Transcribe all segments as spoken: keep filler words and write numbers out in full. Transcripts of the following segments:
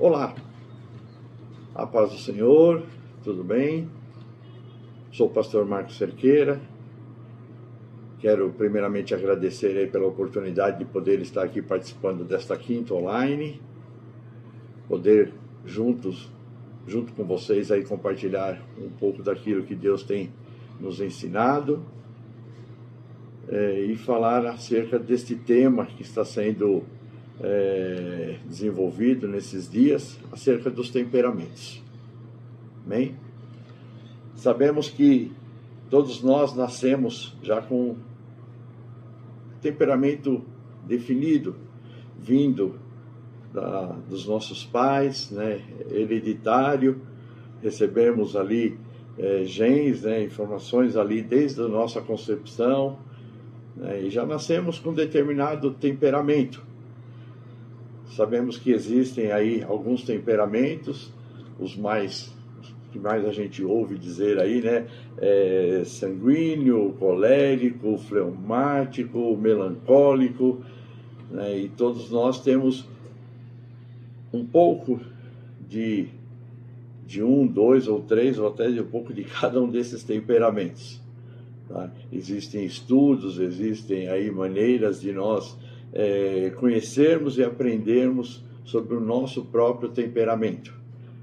Olá, a paz do Senhor, tudo bem? Sou o pastor Marcos Cerqueira. Quero primeiramente agradecer aí pela oportunidade de poder estar aqui participando desta quinta online, poder juntos, junto com vocês aí compartilhar um pouco daquilo que Deus tem nos ensinado é, e falar acerca deste tema que está sendo É, desenvolvido nesses dias, acerca dos temperamentos. Amém? Sabemos que todos nós nascemos já com temperamento definido, vindo da, dos nossos pais, né, hereditário. Recebemos ali é, genes, né, informações ali desde a nossa concepção, né, e já nascemos com determinado temperamento. Sabemos que existem aí alguns temperamentos, os mais que mais a gente ouve dizer aí, né? É, sanguíneo, colérico, fleumático, melancólico, né? E todos nós temos um pouco de, de um, dois ou três, ou até de um pouco de cada um desses temperamentos. Tá? Existem estudos, existem aí maneiras de nós É, conhecermos e aprendermos sobre o nosso próprio temperamento.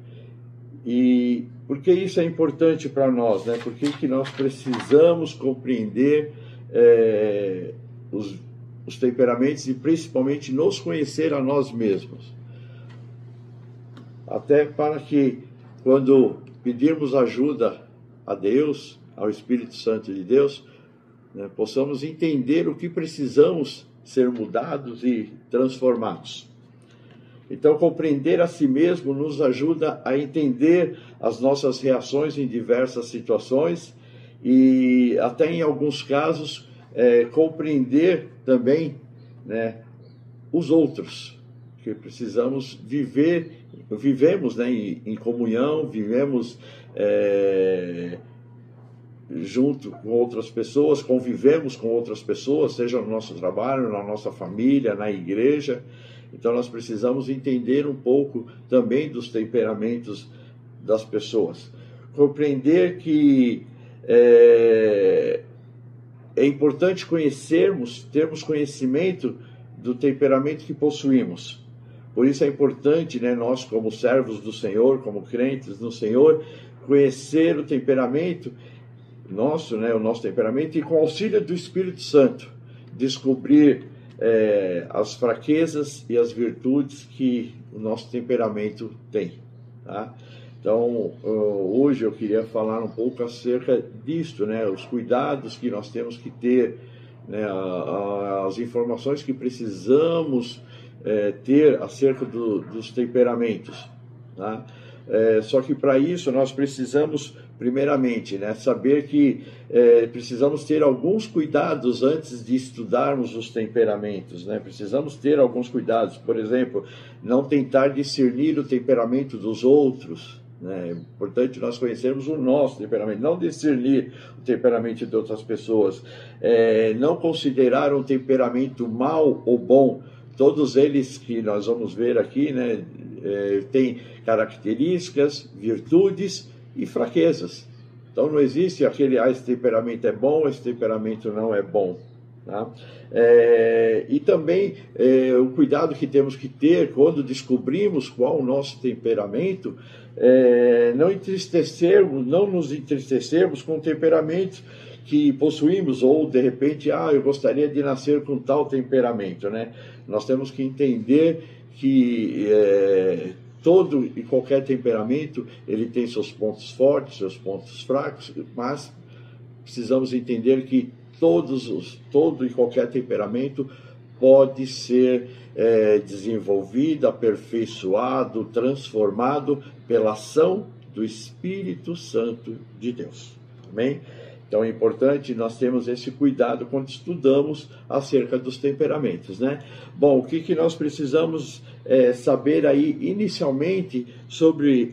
E por que isso é importante para nós, né? Por que que nós precisamos compreender é, os, os temperamentos e principalmente nos conhecer a nós mesmos? Até para que quando pedirmos ajuda a Deus, ao Espírito Santo de Deus, né, possamos entender o que precisamos ser mudados e transformados. Então, compreender a si mesmo nos ajuda a entender as nossas reações em diversas situações e até em alguns casos é, compreender também, né, os outros, que precisamos viver, vivemos, né, em, em comunhão, vivemos é, junto com outras pessoas, convivemos com outras pessoas, seja no nosso trabalho, na nossa família, na igreja. Então nós precisamos entender um pouco também dos temperamentos das pessoas. Compreender que é, é importante conhecermos, termos conhecimento do temperamento que possuímos. Por isso é importante, né, nós como servos do Senhor, como crentes no Senhor, conhecer o temperamento nosso, né, o nosso temperamento, e com o auxílio do Espírito Santo, descobrir é, as fraquezas e as virtudes que o nosso temperamento tem. Tá? Então, hoje eu queria falar um pouco acerca disto, né, os cuidados que nós temos que ter, né, as informações que precisamos é, ter acerca do, dos temperamentos. Tá? É, só que para isso nós precisamos, primeiramente, né, saber que é, precisamos ter alguns cuidados antes de estudarmos os temperamentos, né? Precisamos ter alguns cuidados, por exemplo, não tentar discernir o temperamento dos outros, né? É importante nós conhecermos o nosso temperamento, não discernir o temperamento de outras pessoas, é, não considerar um temperamento mau ou bom. Todos eles que nós vamos ver aqui, né, é, têm características, virtudes e fraquezas. Então não existe aquele, ah, esse temperamento é bom, esse temperamento não é bom. Tá? É, e também é, o cuidado que temos que ter quando descobrimos qual o nosso temperamento, é, não entristecermos, não nos entristecermos com temperamentos que possuímos, ou de repente, ah, eu gostaria de nascer com tal temperamento, né? Nós temos que entender que é, todo e qualquer temperamento, ele tem seus pontos fortes, seus pontos fracos, mas precisamos entender que todos os, todo e qualquer temperamento pode ser é, desenvolvido, aperfeiçoado, transformado pela ação do Espírito Santo de Deus. Amém? Então é importante nós termos esse cuidado quando estudamos acerca dos temperamentos, né? Bom, o que, que nós precisamos é, saber aí inicialmente sobre,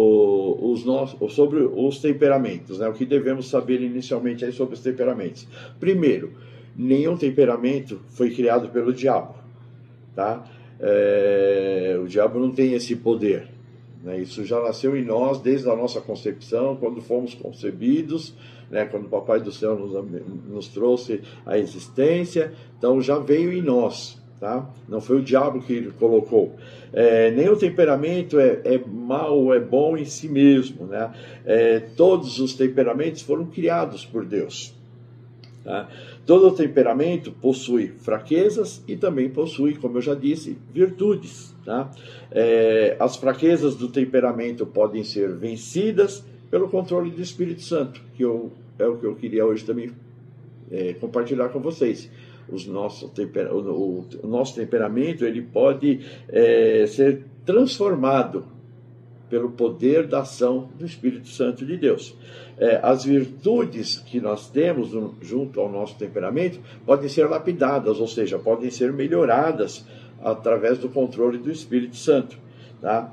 o, os nossos, sobre os temperamentos, né? O que devemos saber inicialmente aí sobre os temperamentos? Primeiro, nenhum temperamento foi criado pelo diabo, tá? é, o diabo não tem esse poder, né? Isso já nasceu em nós desde a nossa concepção, quando fomos concebidos, né? Quando o Papai do Céu nos, nos trouxe a existência, então já veio em nós, tá? Não foi o diabo que ele colocou. É, nem o temperamento é, é mal ou é bom em si mesmo, né? É, todos os temperamentos foram criados por Deus, tá? Todo temperamento possui fraquezas e também possui, como eu já disse, virtudes, tá? É, as fraquezas do temperamento podem ser vencidas pelo controle do Espírito Santo, que eu, é o que eu queria hoje também é, compartilhar com vocês. Os nosso temper, o, o, o nosso temperamento ele pode é, ser transformado pelo poder da ação do Espírito Santo de Deus. É, as virtudes que nós temos junto ao nosso temperamento podem ser lapidadas, ou seja, podem ser melhoradas através do controle do Espírito Santo, tá?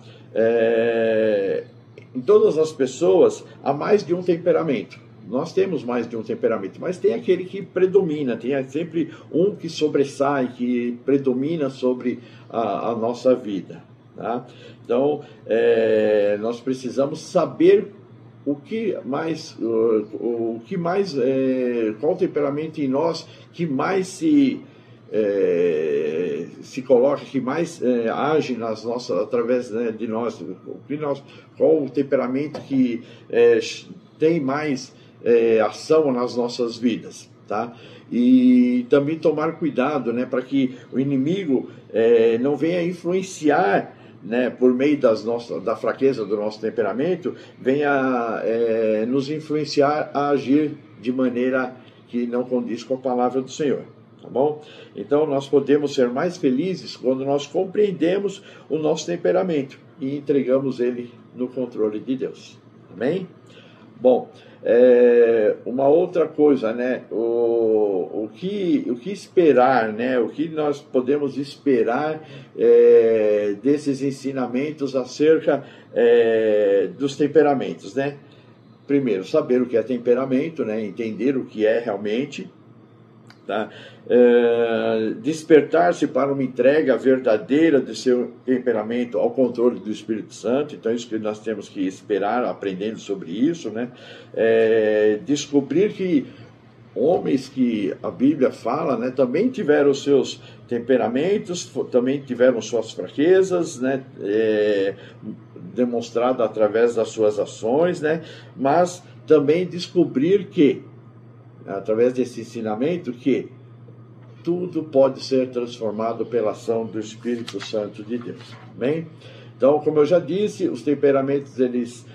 É, em todas as pessoas há mais de um temperamento. Nós temos mais de um temperamento, mas tem aquele que predomina, tem sempre um que sobressai, que predomina sobre a, a nossa vida, tá? Então, é, nós precisamos saber o que mais, o, o que mais, é, qual o temperamento em nós que mais se, é, se coloca, que mais é, age nas nossas, através, né, de nós, o que nós, qual o temperamento que é, tem mais é, ação nas nossas vidas, tá? E também tomar cuidado, né, para que o inimigo é, não venha influenciar, né, por meio das nossas, da fraqueza do nosso temperamento, venha é, nos influenciar a agir de maneira que não condiz com a palavra do Senhor, tá bom? Então nós podemos ser mais felizes quando nós compreendemos o nosso temperamento e entregamos ele no controle de Deus, amém? Bom, é, uma outra coisa, né, o, o, que, o que esperar, né, o que nós podemos esperar é, desses ensinamentos acerca é, dos temperamentos, né? Primeiro, saber o que é temperamento, né, entender o que é realmente, tá? É, despertar-se para uma entrega verdadeira do seu temperamento ao controle do Espírito Santo. Então, isso que nós temos que esperar, aprendendo sobre isso, né? É, descobrir que homens que a Bíblia fala, né, também tiveram os seus temperamentos, também tiveram suas fraquezas, né, é, demonstrada através das suas ações, né, mas também descobrir que, através desse ensinamento, que tudo pode ser transformado pela ação do Espírito Santo de Deus. Amém? Então, como eu já disse, os temperamentos, eles,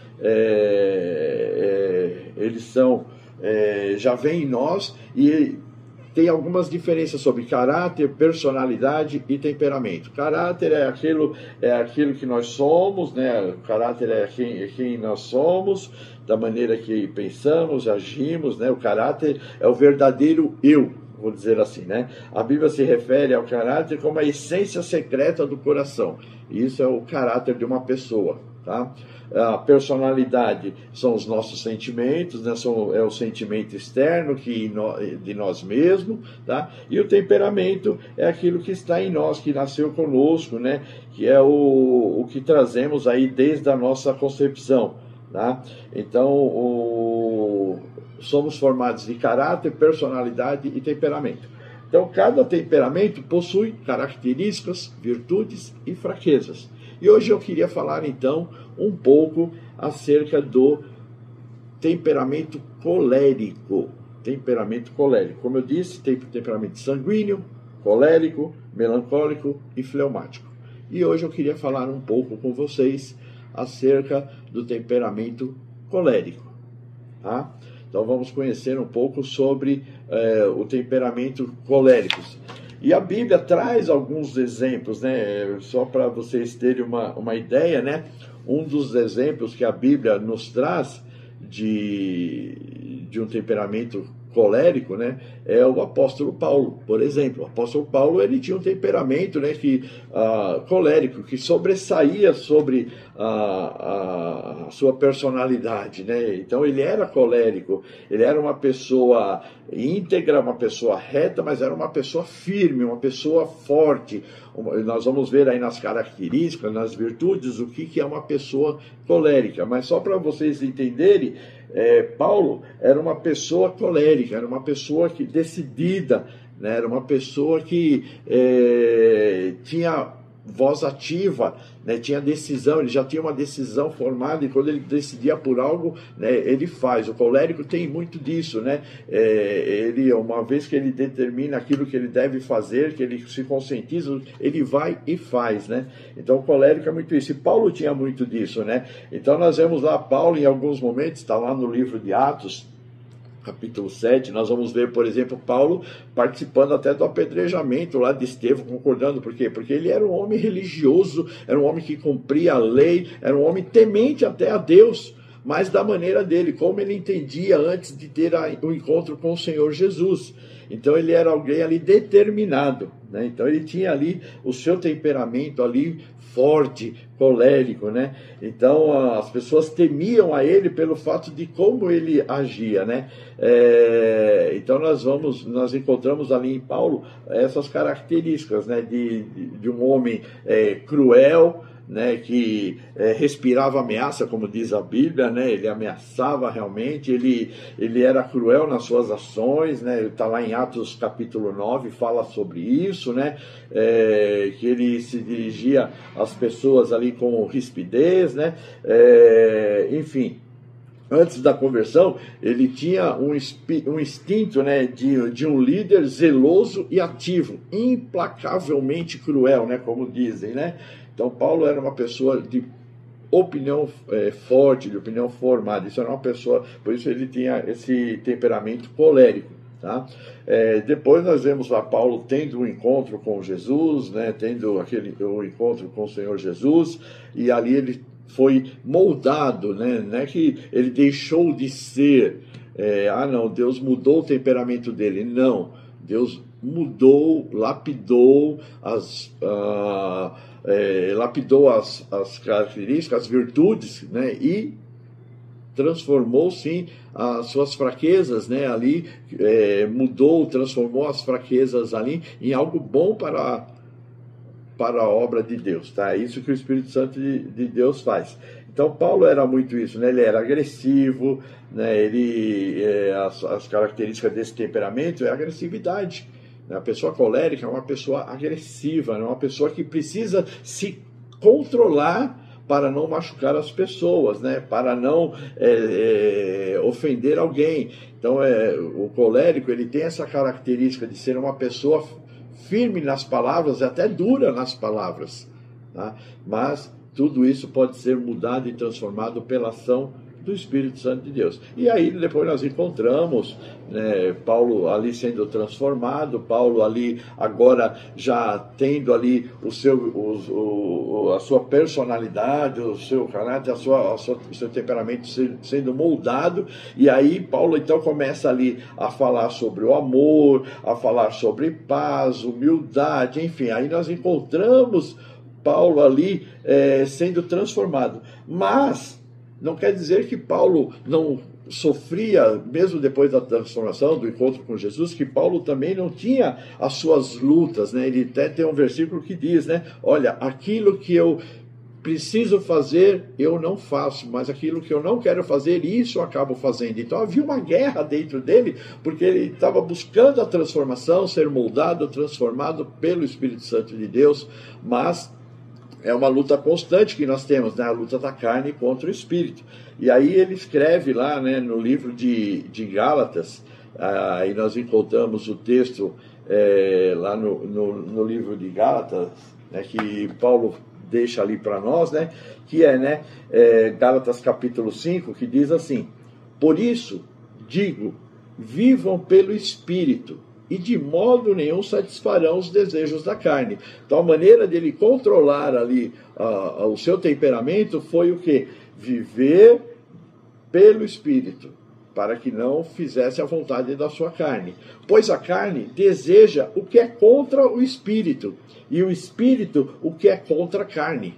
é, é, eles são, é, já vêm em nós e tem algumas diferenças sobre caráter, personalidade e temperamento. Caráter é aquilo, é aquilo que nós somos, né? O caráter é quem, é quem nós somos, da maneira que pensamos, agimos, né? O caráter é o verdadeiro eu, vou dizer assim, né? A Bíblia se refere ao caráter como a essência secreta do coração. Isso é o caráter de uma pessoa, tá? A personalidade são os nossos sentimentos, né? São, é o sentimento externo que no, de nós mesmos, tá? E o temperamento é aquilo que está em nós, que nasceu conosco, né? Que é o, o que trazemos aí desde a nossa concepção, tá? Então, o, somos formados de caráter, personalidade e temperamento. Então, cada temperamento possui características, virtudes e fraquezas. E hoje eu queria falar, então, um pouco acerca do temperamento colérico. Temperamento colérico. Como eu disse, tem temperamento sanguíneo, colérico, melancólico e fleumático. E hoje eu queria falar um pouco com vocês acerca do temperamento colérico, tá? Então vamos conhecer um pouco sobre eh, o temperamento colérico. E a Bíblia traz alguns exemplos, né? Só para vocês terem uma, uma ideia, né? Um dos exemplos que a Bíblia nos traz de, de um temperamento colérico, né, é o apóstolo Paulo, por exemplo. O apóstolo Paulo, ele tinha um temperamento, né, que, uh, colérico, que sobressaía sobre a, a, a sua personalidade, né? Então ele era colérico, ele era uma pessoa íntegra, uma pessoa reta, mas era uma pessoa firme, uma pessoa forte. Nós vamos ver aí nas características, nas virtudes, o que, que é uma pessoa colérica. Mas só para vocês entenderem, é, Paulo era uma pessoa colérica, era uma pessoa que, decidida, né? Era uma pessoa que é, tinha voz ativa, né? Tinha decisão, ele já tinha uma decisão formada, e quando ele decidia por algo, né, ele faz. O colérico tem muito disso, né? É, ele, uma vez que ele determina aquilo que ele deve fazer, que ele se conscientiza, ele vai e faz, né? Então o colérico é muito isso, e Paulo tinha muito disso, né? Então nós vemos lá Paulo em alguns momentos, está lá no livro de Atos, capítulo sete, nós vamos ver, por exemplo, Paulo participando até do apedrejamento lá de Estevão, concordando. Por quê? Porque ele era um homem religioso, era um homem que cumpria a lei, era um homem temente até a Deus, mas da maneira dele, como ele entendia antes de ter o um encontro com o Senhor Jesus. Então ele era alguém ali determinado, né? Então ele tinha ali o seu temperamento ali forte, colérico, né? Então as pessoas temiam a ele pelo fato de como ele agia, né? É, então nós vamos, nós encontramos ali em Paulo essas características, né? De, de, de um homem é, cruel, né, que é, respirava ameaça, como diz a Bíblia, né, ele ameaçava realmente, ele, ele era cruel nas suas ações, né, está lá em Atos capítulo nove, fala sobre isso, né, é, que ele se dirigia às pessoas ali com rispidez, né, é, enfim. Antes da conversão, ele tinha um, um instinto, né, de, de um líder zeloso e ativo, implacavelmente cruel, né, como dizem, né. Então Paulo era uma pessoa de opinião é, forte, de opinião formada. Isso era uma pessoa, por isso ele tinha esse temperamento colérico, tá? É, depois nós vemos lá Paulo tendo um encontro com Jesus, né, tendo aquele um encontro com o Senhor Jesus, e ali ele foi moldado, né, não é que ele deixou de ser, é, ah não, Deus mudou o temperamento dele, não, Deus mudou, lapidou as... Ah, É, lapidou as, as características, as virtudes, né, e transformou sim as suas fraquezas, né, ali, é, mudou, transformou as fraquezas ali em algo bom para, para a obra de Deus, tá? É isso que o Espírito Santo de, de Deus faz. Então Paulo era muito isso, né? Ele era agressivo, né? Ele, é, as, as características desse temperamento é a agressividade. A pessoa colérica é uma pessoa agressiva, é uma pessoa que precisa se controlar para não machucar as pessoas, né? Para não é, é, ofender alguém. Então, é, o colérico ele tem essa característica de ser uma pessoa firme nas palavras, até dura nas palavras, tá? Mas tudo isso pode ser mudado e transformado pela ação do Espírito Santo de Deus. E aí depois nós encontramos, né, Paulo ali sendo transformado, Paulo ali agora já tendo ali o seu, o, o, a sua personalidade, o seu caráter, a sua, a sua, o seu temperamento sendo moldado, e aí Paulo então começa ali a falar sobre o amor, a falar sobre paz, humildade, enfim, aí nós encontramos Paulo ali é, sendo transformado. Mas não quer dizer que Paulo não sofria, mesmo depois da transformação, do encontro com Jesus, que Paulo também não tinha as suas lutas, né? Ele até tem um versículo que diz, né? Olha, aquilo que eu preciso fazer, eu não faço, mas aquilo que eu não quero fazer, isso eu acabo fazendo. Então havia uma guerra dentro dele, porque ele estava buscando a transformação, ser moldado, transformado pelo Espírito Santo de Deus, mas é uma luta constante que nós temos, né? A luta da carne contra o Espírito. E aí ele escreve lá, né, no livro de, de Gálatas, aí nós encontramos o texto é, lá no, no, no livro de Gálatas, né, que Paulo deixa ali para nós, né, que é, né, é, Gálatas capítulo cinco, que diz assim: por isso digo, vivam pelo Espírito, e de modo nenhum satisfarão os desejos da carne. Então a maneira dele controlar ali uh, uh, o seu temperamento foi o quê? Viver pelo Espírito. para que não fizesse a vontade da sua carne. Pois a carne deseja o que é contra o espírito, e o espírito o que é contra a carne.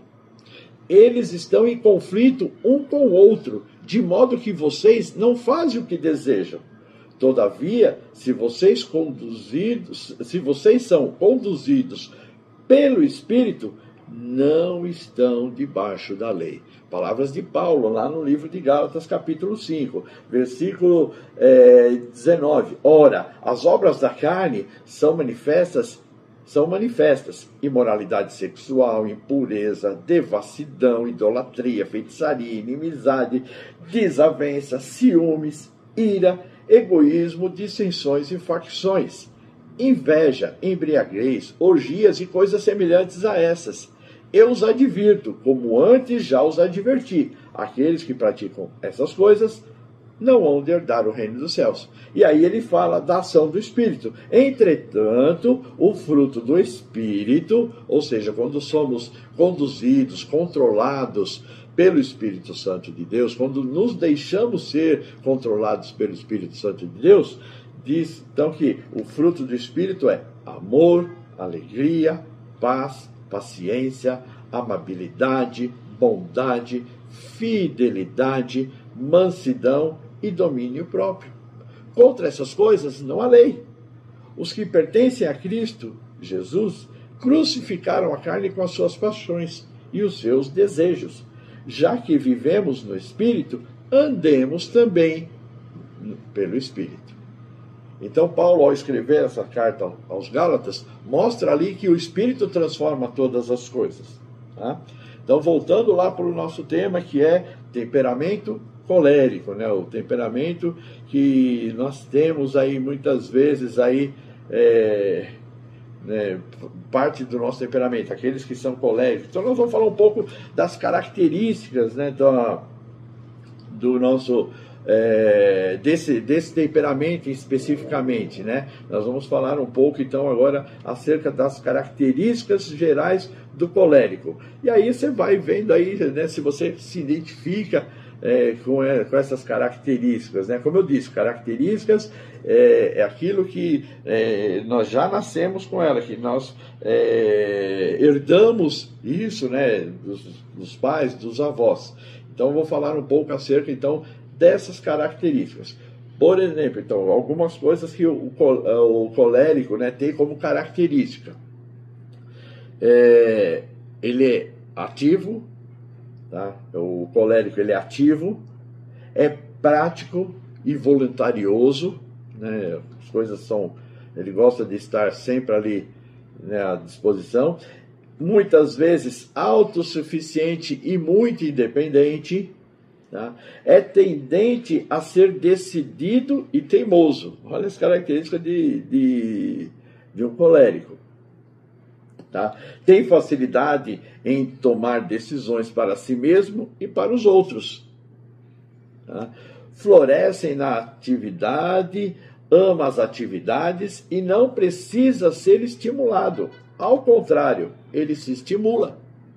Eles estão em conflito um com o outro, de modo que vocês não fazem o que desejam. Todavia, se vocês conduzidos, se vocês são conduzidos pelo Espírito, não estão debaixo da lei. Palavras de Paulo, lá no livro de Gálatas, capítulo cinco, versículo é, dezenove. Ora, as obras da carne são manifestas, são manifestas: imoralidade sexual, impureza, devassidão, idolatria, feitiçaria, inimizade, desavença, ciúmes, ira, egoísmo, dissensões e facções, inveja, embriaguez, orgias e coisas semelhantes a essas. Eu os advirto, como antes já os adverti: aqueles que praticam essas coisas não vão herdar o reino dos céus. E aí ele fala da ação do Espírito. Entretanto, o fruto do Espírito, ou seja, quando somos conduzidos, controlados pelo Espírito Santo de Deus, quando nos deixamos ser controlados pelo Espírito Santo de Deus, diz então que o fruto do Espírito é amor, alegria, paz, paciência, amabilidade, bondade, fidelidade, mansidão e domínio próprio. Contra essas coisas não há lei. Os que pertencem a Cristo Jesus crucificaram a carne com as suas paixões e os seus desejos. Já que vivemos no Espírito, andemos também pelo Espírito. Então Paulo, ao escrever essa carta aos Gálatas, mostra ali que o Espírito transforma todas as coisas. Tá? Então, voltando lá para o nosso tema, que é temperamento colérico, né? O temperamento que nós temos aí muitas vezes aí, é, né, parte do nosso temperamento, aqueles que são coléricos. Então nós vamos falar um pouco das características, né, do, do nosso é, desse, desse temperamento especificamente, né? Nós vamos falar um pouco então agora acerca das características gerais do colérico. E aí você vai vendo aí, né, se você se identifica É, com, é, com essas características, né? Como eu disse, características é, é aquilo que é, nós já nascemos com ela, que nós é, herdamos isso, né, dos, dos pais, dos avós. Então eu vou falar um pouco acerca então dessas características. Por exemplo, então, algumas coisas que o, o, o colérico, né, tem como característica. É, ele é ativo. Tá? O colérico ele é ativo, é prático e voluntarioso, né? As coisas são, ele gosta de estar sempre ali, né, à disposição, muitas vezes autossuficiente e muito independente, tá? É tendente a ser decidido e teimoso. Olha as características de, de, de um colérico. Tá? Tem facilidade em tomar decisões para si mesmo e para os outros. Tá? Florescem na atividade, ama as atividades e não precisa ser estimulado. Ao contrário, ele se estimula.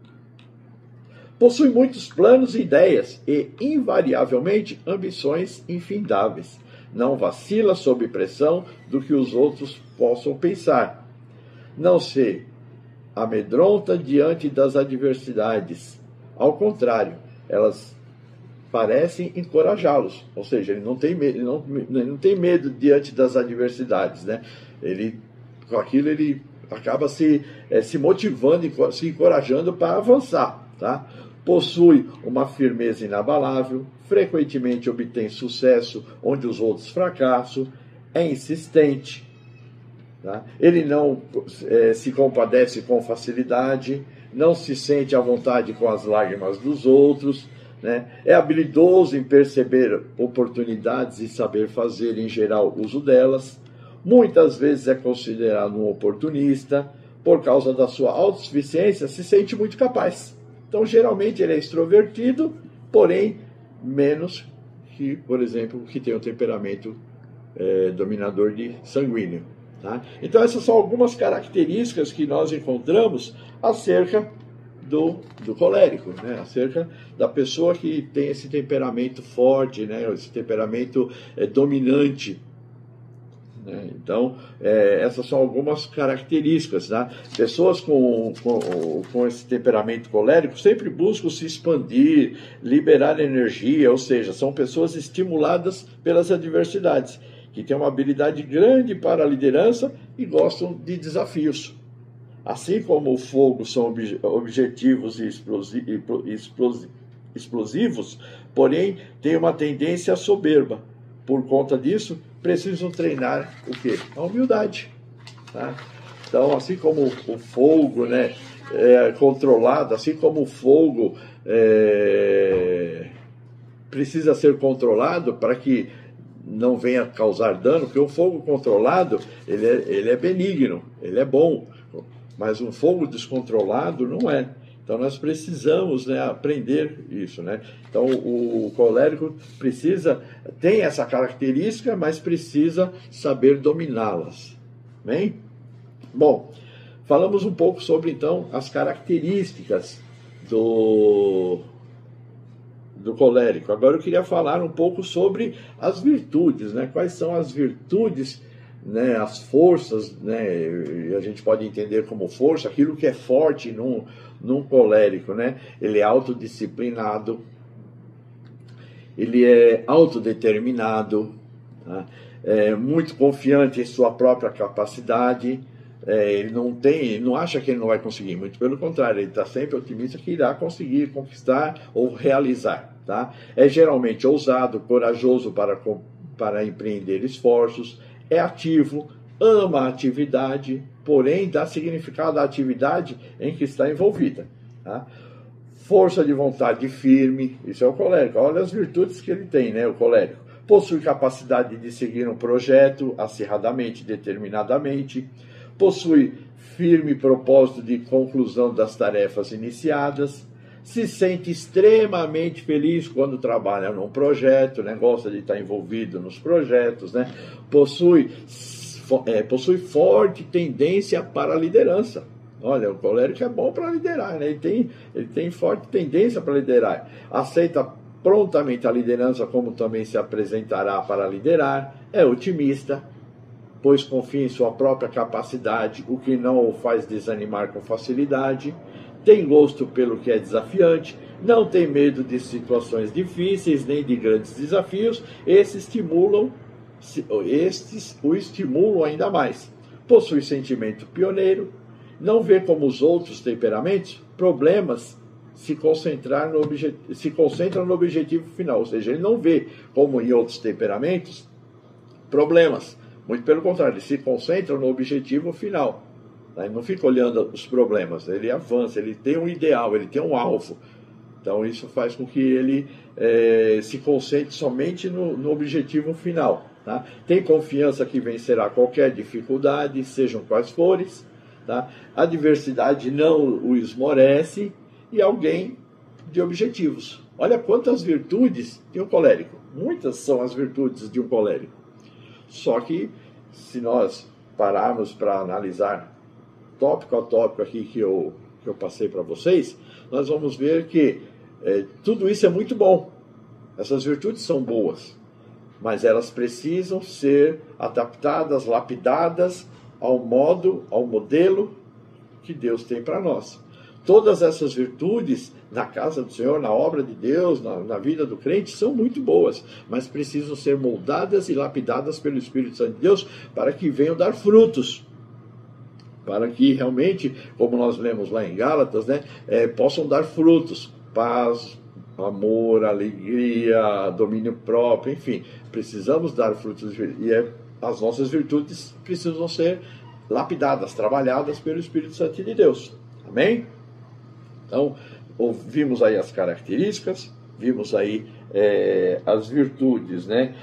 Possui muitos planos e ideias e, invariavelmente, ambições infindáveis. Não vacila sob pressão do que os outros possam pensar. Não se amedronta diante das adversidades. Ao contrário, elas parecem encorajá-los. Ou seja, ele não tem medo, ele não, ele não tem medo diante das adversidades, né? Ele, com aquilo ele acaba se, é, se motivando, se encorajando para avançar, tá? Possui uma firmeza inabalável, frequentemente obtém sucesso onde os outros fracassam, é insistente. Tá? Ele não é, se compadece com facilidade, não se sente à vontade com as lágrimas dos outros, né? É habilidoso em perceber oportunidades e saber fazer, em geral, uso delas. Muitas vezes é considerado um oportunista, por causa da sua autossuficiência, se sente muito capaz. Então, geralmente, ele é extrovertido, porém, menos que, por exemplo, que tem um temperamento é, dominador de sanguíneo. Tá? Então essas são algumas características que nós encontramos acerca do, do colérico, né? Acerca da pessoa que tem esse temperamento forte, né? Esse temperamento é, dominante. Né? Então, é, essas são algumas características. Né? Pessoas com, com, com esse temperamento colérico sempre buscam se expandir, liberar energia, ou seja, são pessoas estimuladas pelas adversidades, que têm uma habilidade grande para a liderança e gostam de desafios. Assim como o fogo são ob objetivos e explosi explosi explosivos, porém tem uma tendência à soberba. Por conta disso, precisam treinar o quê? A humildade. Tá? Então, assim como o fogo, né, é controlado, assim como o fogo é, precisa ser controlado para que não venha causar dano, porque o fogo controlado, ele é, ele é benigno, ele é bom, mas um fogo descontrolado não é. Então nós precisamos, né, aprender isso, né? Então o, o colérico precisa, tem essa característica, mas precisa saber dominá-las. Bem? Bom, falamos um pouco sobre então as características do, do colérico. Agora eu queria falar um pouco sobre as virtudes, né? Quais são as virtudes, né, as forças, né, a gente pode entender como força, aquilo que é forte num, num colérico, né? Ele é autodisciplinado, ele é autodeterminado, tá? É muito confiante em sua própria capacidade, é, ele não tem, ele não acha que ele não vai conseguir, muito pelo contrário, ele está sempre otimista que irá conseguir conquistar ou realizar, tá? É geralmente ousado, corajoso para, para empreender esforços, é ativo, ama a atividade, porém dá significado à atividade em que está envolvida. Tá? Força de vontade firme, isso é o colérico. Olha as virtudes que ele tem, né, o colérico. Possui capacidade de seguir um projeto acirradamente, determinadamente. Possui firme propósito de conclusão das tarefas iniciadas. Se sente extremamente feliz quando trabalha num projeto, né? Gosta de estar envolvido nos projetos, né? Possui, é, possui forte tendência para a liderança. Olha, o colérico é bom para liderar, né? Ele tem, ele tem forte tendência para liderar. Aceita prontamente a liderança, como também se apresentará para liderar. É otimista, pois confia em sua própria capacidade, o que não o faz desanimar com facilidade. Tem gosto pelo que é desafiante, não tem medo de situações difíceis, nem de grandes desafios. Esses estimulam, estes o estimulam ainda mais. Possui sentimento pioneiro, não vê como os outros temperamentos, problemas se, concentrar no se concentram no objetivo final. Ou seja, ele não vê, como em outros temperamentos, problemas. Muito pelo contrário, ele se concentra no objetivo final. Ele não fica olhando os problemas, ele avança, ele tem um ideal, ele tem um alvo. Então isso faz com que ele é, se concentre somente no, no objetivo final. Tá? Tem confiança que vencerá qualquer dificuldade, sejam quais forem. Tá? A adversidade não o esmorece e alguém de objetivos. Olha quantas virtudes tem um colérico. Muitas são as virtudes de um colérico. Só que se nós pararmos para analisar tópico a tópico aqui que eu, que eu passei para vocês, nós vamos ver que é, tudo isso é muito bom. Essas virtudes são boas, mas elas precisam ser adaptadas, lapidadas ao modo, ao modelo que Deus tem para nós. Todas essas virtudes na casa do Senhor, na obra de Deus, na, na vida do crente, são muito boas, mas precisam ser moldadas e lapidadas pelo Espírito Santo de Deus para que venham dar frutos. Para que realmente, como nós lemos lá em Gálatas, né, é, possam dar frutos, paz, amor, alegria, domínio próprio, enfim, precisamos dar frutos, e é, as nossas virtudes precisam ser lapidadas, trabalhadas pelo Espírito Santo de Deus. Amém? Então, vimos aí as características, vimos aí é, as virtudes, né?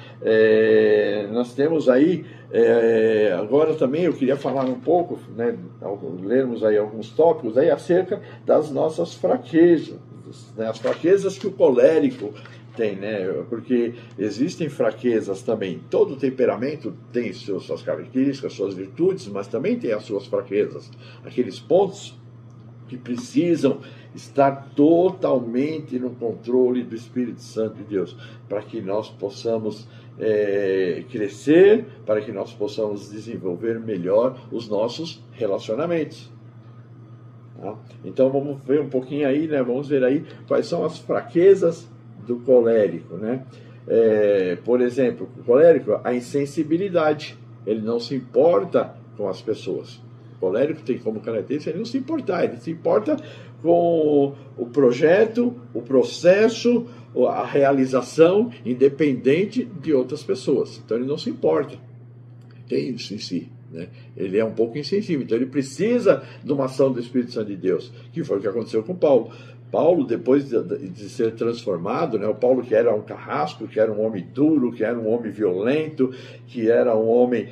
É, nós temos aí, é, agora também eu queria falar um pouco, né, lermos aí alguns tópicos aí acerca das nossas fraquezas, né, as fraquezas que o colérico tem, né? Porque existem fraquezas também. Todo temperamento tem suas características, suas virtudes, mas também tem as suas fraquezas, aqueles pontos que precisam estar totalmente no controle do Espírito Santo de Deus, para que nós possamos é, crescer, para que nós possamos desenvolver melhor os nossos relacionamentos. Tá? Então vamos ver um pouquinho aí, né? Vamos ver aí quais são as fraquezas do colérico, né? É, por exemplo, o colérico, a insensibilidade, ele não se importa com as pessoas. O colérico tem como característica ele não se importar, ele se importa com o projeto, o processo, a realização, independente de outras pessoas. Então ele não se importa. Tem isso em si, né? Ele é um pouco insensível, então ele precisa de uma ação do Espírito Santo de Deus, que foi o que aconteceu com Paulo. Paulo, depois de, de ser transformado, né, o Paulo que era um carrasco, que era um homem duro, que era um homem violento, que era um homem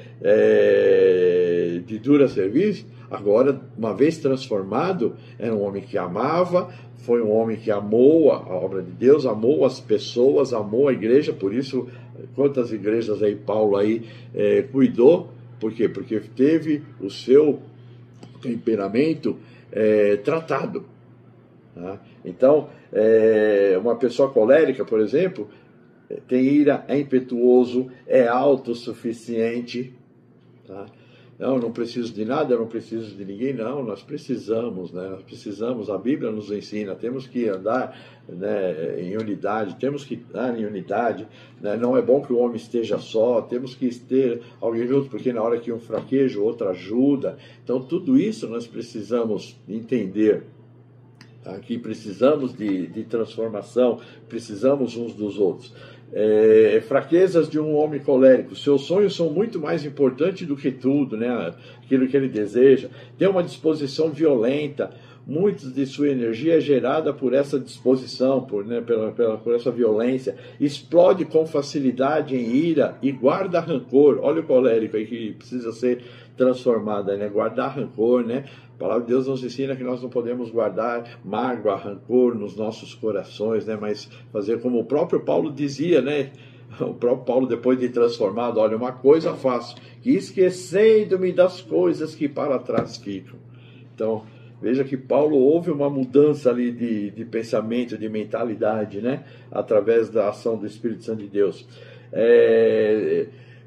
é, de dura serviço, agora, uma vez transformado, era um homem que amava, foi um homem que amou a obra de Deus, amou as pessoas, amou a igreja. Por isso, quantas igrejas aí Paulo aí é, cuidou? Por quê? Porque teve o seu temperamento é, tratado. Tá? Então, é, uma pessoa colérica, por exemplo, tem ira, é impetuoso, é autossuficiente. Tá? Não, eu não preciso de nada, eu não preciso de ninguém. Não, nós precisamos, né? Nós precisamos, a Bíblia nos ensina, temos que andar, né, em unidade, temos que andar em unidade, né? Não é bom que o homem esteja só, temos que ter alguém junto, porque na hora que um fraqueja, o outro ajuda. Então, tudo isso nós precisamos entender. Aqui precisamos de, de transformação, precisamos uns dos outros. É, fraquezas de um homem colérico: seus sonhos são muito mais importantes do que tudo, né? Aquilo que ele deseja. Tem uma disposição violenta, muito de sua energia é gerada por essa disposição, por, né, pela, pela, por essa violência. Explode com facilidade em ira e guarda rancor. Olha o colérico aí que precisa ser transformado, né? Guardar rancor, né? A palavra de Deus nos ensina que nós não podemos guardar mágoa, rancor nos nossos corações, né? Mas fazer como o próprio Paulo dizia, né? O próprio Paulo, depois de transformado: olha, uma coisa faço, que esquecendo-me das coisas que para trás ficam. Então, veja que Paulo houve uma mudança ali de, de pensamento, de mentalidade, né? Através da ação do Espírito Santo de Deus. É...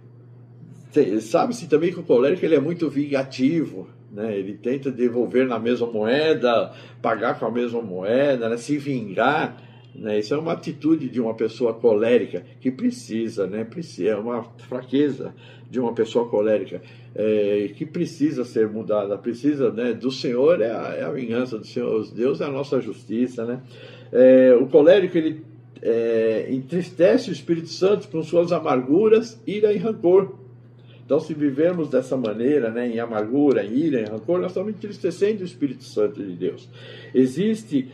Sabe-se também que o colérico ele é muito vingativo, né? Ele tenta devolver na mesma moeda, pagar com a mesma moeda, né? Se vingar, né? Isso é uma atitude de uma pessoa colérica que precisa, né? Precisa, é uma fraqueza de uma pessoa colérica é, que precisa ser mudada, precisa, né? Do Senhor é a, é a vingança do Senhor, Deus é a nossa justiça, né? É, o colérico ele é, entristece o Espírito Santo com suas amarguras, ira e rancor. Então, se vivermos dessa maneira, né, em amargura, em ira, em rancor, nós estamos entristecendo o Espírito Santo de Deus. Existe,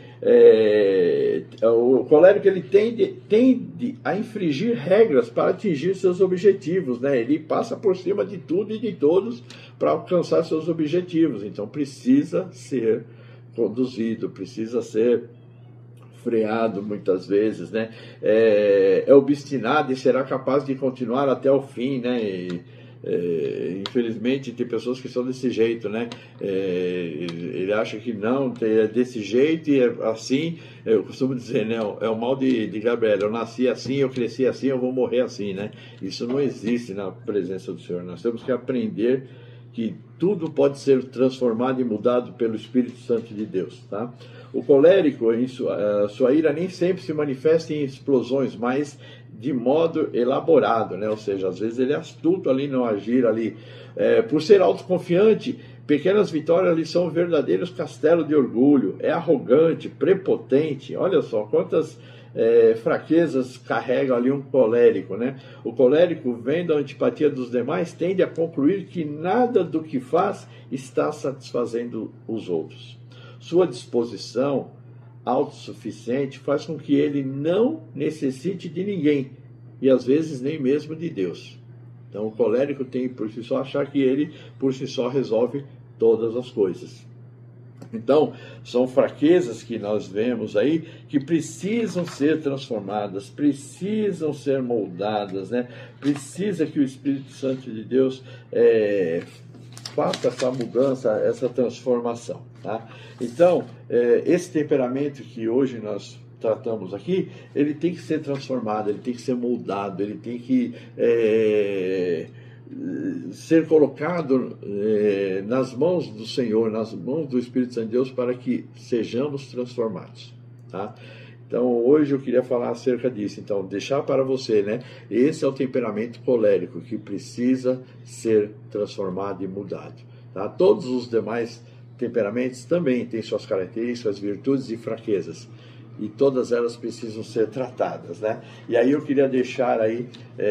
é, o colérico ele tende, tende a infringir regras para atingir seus objetivos, né? Ele passa por cima de tudo e de todos para alcançar seus objetivos. Então, precisa ser conduzido, precisa ser freado muitas vezes, né? É, é obstinado e será capaz de continuar até o fim, né? E, É, infelizmente tem pessoas que são desse jeito, né? É, ele acha que não, é desse jeito e é assim. Eu costumo dizer, né? É o mal de, de Gabriel: eu nasci assim, eu cresci assim, eu vou morrer assim, né? Isso não existe na presença do Senhor. Nós temos que aprender que tudo pode ser transformado e mudado pelo Espírito Santo de Deus, tá? O colérico, em sua, sua ira nem sempre se manifesta em explosões, mas de modo elaborado, né? Ou seja, às vezes ele é astuto ali no agir ali. É, por ser autoconfiante, pequenas vitórias ali são verdadeiros castelos de orgulho. É arrogante, prepotente. Olha só quantas é, fraquezas carrega ali um colérico, né? O colérico, vendo a antipatia dos demais, tende a concluir que nada do que faz está satisfazendo os outros. Sua disposição autossuficiente faz com que ele não necessite de ninguém e às vezes nem mesmo de Deus. Então o colérico tem por si só achar que ele por si só resolve todas as coisas. Então são fraquezas que nós vemos aí que precisam ser transformadas, precisam ser moldadas, né? Precisa que o Espírito Santo de Deus é, faça essa mudança, essa transformação. Tá? Então, é, esse temperamento que hoje nós tratamos aqui, ele tem que ser transformado, ele tem que ser moldado, ele tem que é, ser colocado é, nas mãos do Senhor, nas mãos do Espírito Santo de Deus, para que sejamos transformados. Tá? Então, hoje eu queria falar acerca disso. Então, deixar para você, né? Esse é o temperamento colérico que precisa ser transformado e mudado. Tá? Todos os demais temperamentos também têm suas características, virtudes e fraquezas. E todas elas precisam ser tratadas, né? E aí eu queria deixar aí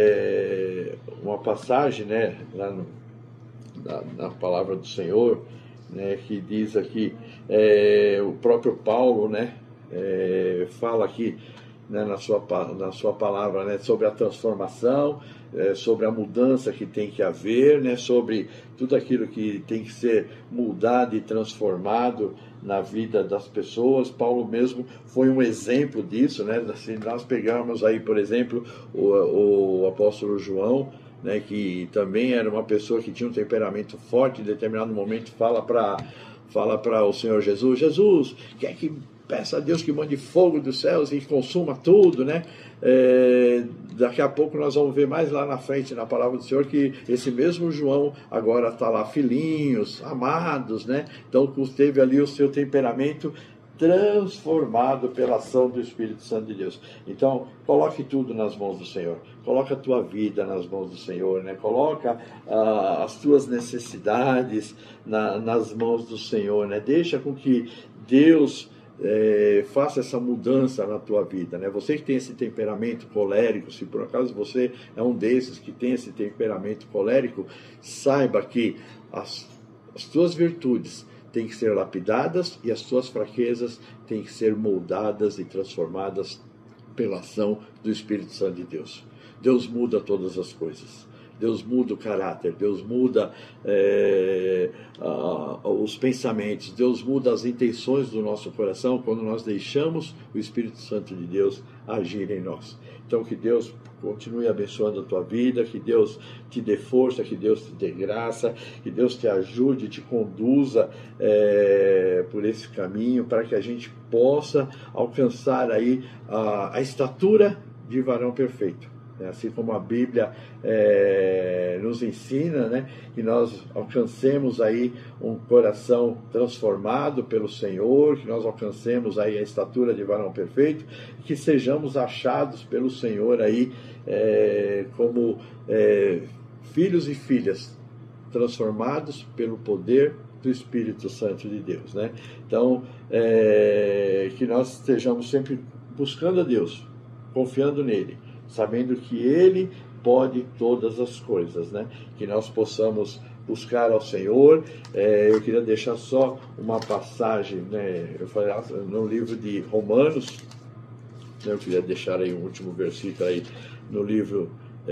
é, uma passagem, né? Lá no, na, na palavra do Senhor, né? Que diz aqui, é, o próprio Paulo, né? É, fala aqui, né, na, sua, na sua palavra, né, sobre a transformação, é, sobre a mudança que tem que haver, né, sobre tudo aquilo que tem que ser mudado e transformado na vida das pessoas. Paulo mesmo foi um exemplo disso, né? Se nós pegarmos aí, por exemplo, o, o apóstolo João, né, que também era uma pessoa que tinha um temperamento forte, em determinado momento fala para fala para o Senhor Jesus, Jesus, quer que peça a Deus que mande fogo dos céus e consuma tudo, né? É, daqui a pouco nós vamos ver mais lá na frente na palavra do Senhor que esse mesmo João agora está lá, filhinhos, amados, né? Então teve ali o seu temperamento transformado pela ação do Espírito Santo de Deus. Então, coloque tudo nas mãos do Senhor. Coloca a tua vida nas mãos do Senhor, né? Coloca ah, as tuas necessidades na, nas mãos do Senhor, né? Deixa com que Deus É, faça essa mudança na tua vida, né? Você que tem esse temperamento colérico, se por acaso você é um desses que tem esse temperamento colérico, saiba que as, as tuas virtudes têm que ser lapidadas e as tuas fraquezas têm que ser moldadas e transformadas pela ação do Espírito Santo de Deus. Deus muda todas as coisas. Deus muda o caráter, Deus muda é, a, os pensamentos, Deus muda as intenções do nosso coração quando nós deixamos o Espírito Santo de Deus agir em nós. Então que Deus continue abençoando a tua vida, que Deus te dê força, que Deus te dê graça, que Deus te ajude, te conduza é, por esse caminho, para que a gente possa alcançar aí a, a estatura de varão perfeito. Assim como a Bíblia é, nos ensina, né, que nós alcancemos aí um coração transformado pelo Senhor, que nós alcancemos aí a estatura de varão perfeito, que sejamos achados pelo Senhor aí é, como é, filhos e filhas transformados pelo poder do Espírito Santo de Deus, né? Então, é, que nós estejamos sempre buscando a Deus, confiando nele, sabendo que Ele pode todas as coisas, né? Que nós possamos buscar ao Senhor. É, eu queria deixar só uma passagem, né? Eu falei no livro de Romanos, né? Eu queria deixar aí um último versículo aí no livro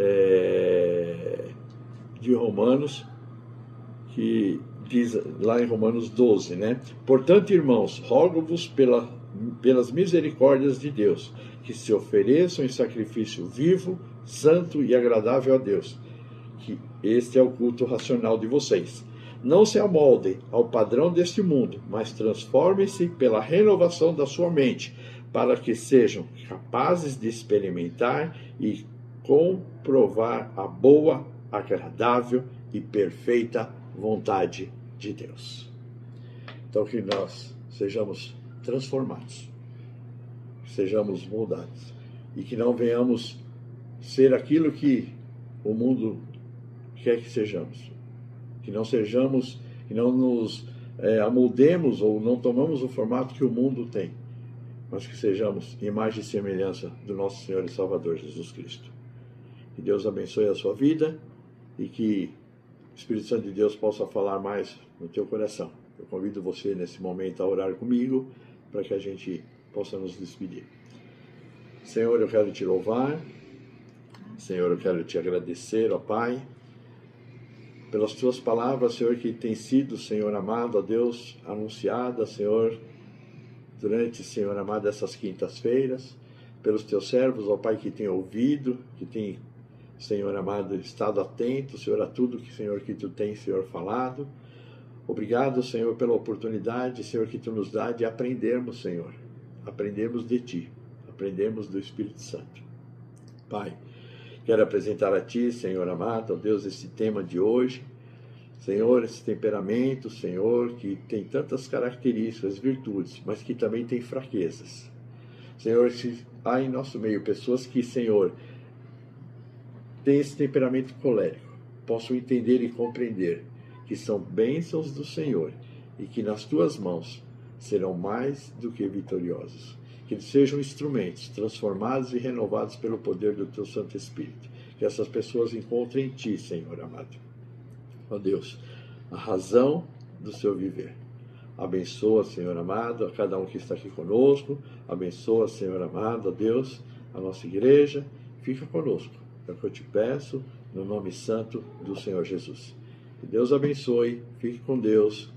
é, de Romanos, que diz lá em Romanos doze, né? Portanto, irmãos, rogo-vos pela, pelas misericórdias de Deus, que se ofereçam em sacrifício vivo, santo e agradável a Deus, que este é o culto racional de vocês. Não se amoldem ao padrão deste mundo, mas transformem-se pela renovação da sua mente, para que sejam capazes de experimentar e comprovar a boa, agradável e perfeita vontade de Deus. Então que nós sejamos transformados, sejamos moldados, e que não venhamos ser aquilo que o mundo quer que sejamos, que não sejamos, que não nos é, amoldemos ou não tomamos o formato que o mundo tem, mas que sejamos imagem e semelhança do nosso Senhor e Salvador Jesus Cristo. Que Deus abençoe a sua vida e que o Espírito Santo de Deus possa falar mais no teu coração. Eu convido você nesse momento a orar comigo para que a gente possa nos despedir. Senhor, eu quero te louvar. Senhor, eu quero te agradecer, ó Pai, pelas tuas palavras, Senhor, que tem sido, Senhor amado, ó Deus, anunciada, Senhor, durante, Senhor amado, essas quintas-feiras, pelos teus servos, ó Pai, que tem ouvido, que tem, Senhor amado, estado atento, Senhor, a tudo que, Senhor, que tu tens, Senhor, falado. Obrigado, Senhor, pela oportunidade, Senhor, que Tu nos dá de aprendermos, Senhor. Aprendermos de Ti, aprendermmos do Espírito Santo. Pai, quero apresentar a Ti, Senhor amado, ó Deus, esse tema de hoje. Senhor, esse temperamento, Senhor, que tem tantas características, virtudes, mas que também tem fraquezas. Senhor, se há em nosso meio pessoas que, Senhor, têm esse temperamento colérico, possam entender e compreender que são bênçãos do Senhor e que nas Tuas mãos serão mais do que vitoriosos. Que eles sejam instrumentos transformados e renovados pelo poder do Teu Santo Espírito. Que essas pessoas encontrem em Ti, Senhor amado. Ó Deus, a razão do seu viver. Abençoa, Senhor amado, a cada um que está aqui conosco. Abençoa, Senhor amado, ó Deus, a nossa igreja. Fica conosco. É o que eu te peço, no nome santo do Senhor Jesus. Que Deus abençoe. Fique com Deus.